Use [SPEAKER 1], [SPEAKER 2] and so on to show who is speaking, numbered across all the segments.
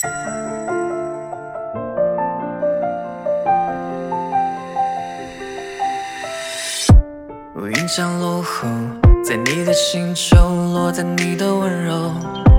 [SPEAKER 1] 乌云降落后，在你的星球落在你的温柔，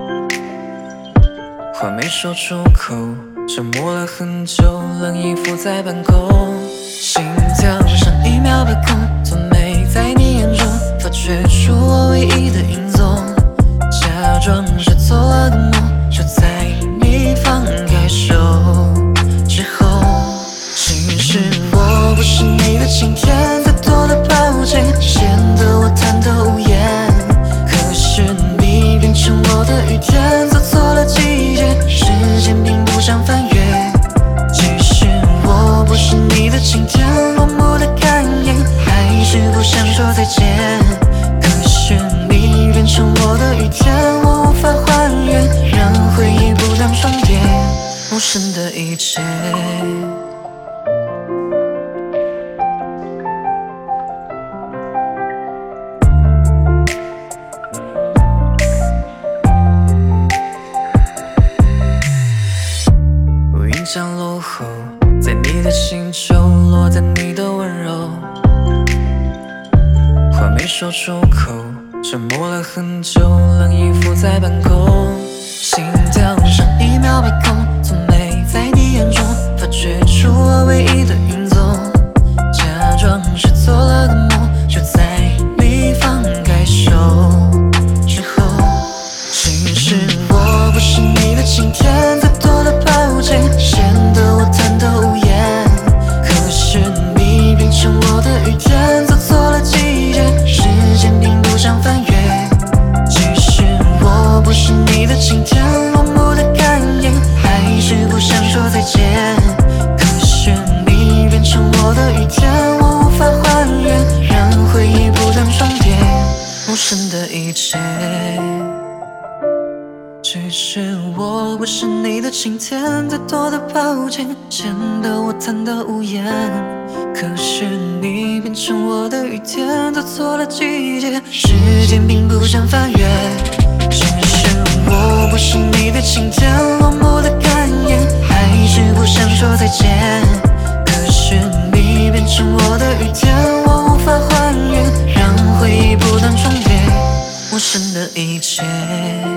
[SPEAKER 1] 话没说出口，沉默了很久，冷意浮在半空，心跳像一秒被空，从没在你眼中发掘出我唯一的影踪，假装是做了个梦，就在你放开手之后，其实我不是你的晴天，再多的抱歉显得我贪得无厌，可是你变成我的雨天，走错了季节，时间并不想翻越。其实我不是你的晴天，落幕的感言还是不想说再见，可是你变成我的雨天，我无法还原，让回忆不当重叠，无声的一切。降落后，在你的星球落在你的温柔，话没说出口，沉默了很久，冷意浮在半空，心跳像一秒被空，从没在你眼中发掘出我唯一的影踪，假装是做了个梦，就在你放开手之后，其实我不是你的晴天，再多的抱歉显得我贪得无厌，可是你变成我的雨天，走错了季节，时间并不想翻越。其实我不是你的晴天，落幕的感言还是不想说再见，可是你变成我的雨天，我无法还原，让回忆不当重叠，无声的一切。其实我不是你的晴天，再多的抱歉显得我贪得无厌，可是你变成我的雨天，走错了季节，时间并不想翻越。其实我不是你的晴天，落幕的感言还是不想说再见，可是你变成我的雨天，我无法还原，让回忆不当重叠，无声的一切。